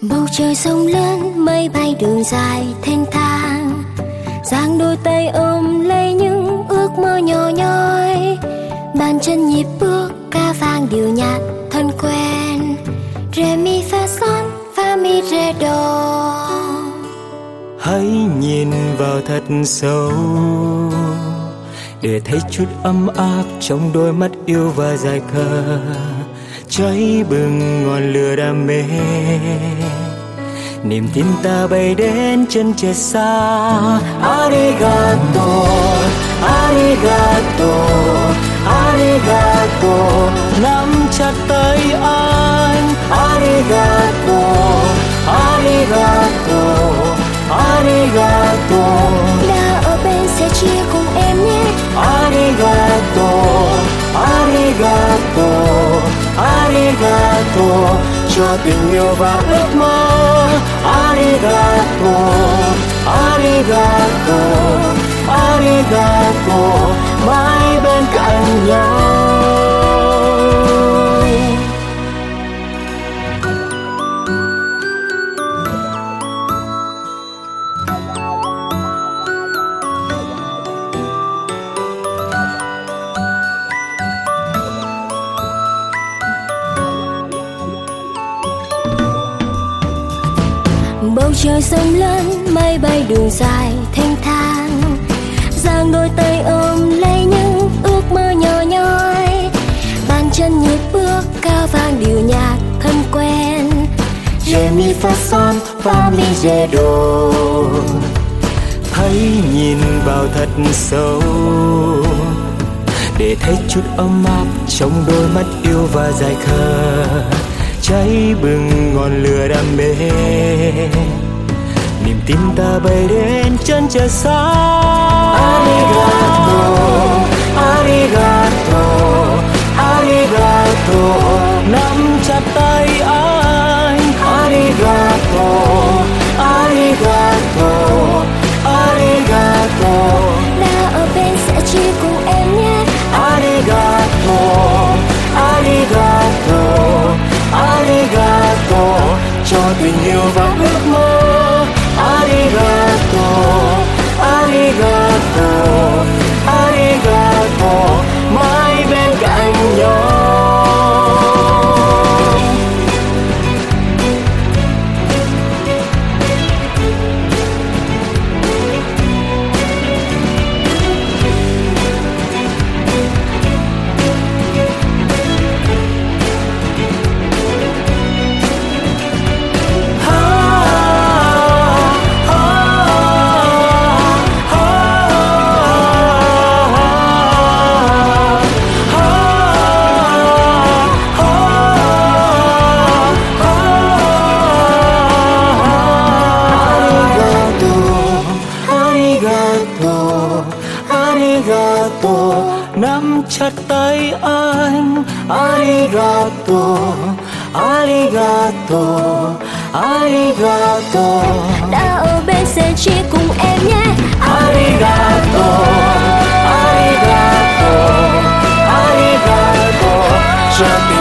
Bầu trời sông lớn, mây bay đường dài thênh thang, giang đôi tay ôm lấy những ước mơ nhỏ nhoi. Bàn chân nhịp bước, ca vang điệu nhạc thân quen. Re mi fa son, fa mi re do. Hãy nhìn vào thật sâu để thấy chút ấm áp trong đôi mắt yêu và dài khờ. Cháy bừng ngọn lửa đam mê, niềm tin ta bay đến chân trời xa. Arigato, arigato, arigato, nắm chặt tay anh. Arigato, arigato, arigato, Đã ở bên sẽ chia cùng em nhé. arigato, arigato, arigato, cho tình yêu và ước mơ. Arigato, arigato, arigato, mãi bên cạnh nhau. Bầu trời sông lớn, mây bay đường dài thênh thang, giang đôi tay ôm lấy những ước mơ nhỏ nhoi. Bàn chân nhịp bước, ca vang điệu nhạc thân quen. Re mi fa son, fa mi re do. Hãy nhìn vào thật sâu để thấy chút ấm áp trong đôi mắt yêu và dài khờ. Cháy bừng ngọn lửa đam mê, niềm tin ta bay đến chân trời xa. Arigato, arigato, arigato, nắm chặt tay anh. Arigato, arigato, arigato, Đã ở bên sẽ chia cùng em nhé. arigato, arigato, arigato, cho tình yêu và ước mơ. Arigato, arigato, arigato, mãi bên cạnh nhau. Arigato, nắm chặt tay anh. Arigato, arigato, arigato, Đã ở bên sẽ chia cùng em nhé. arigato, arigato, arigato, cho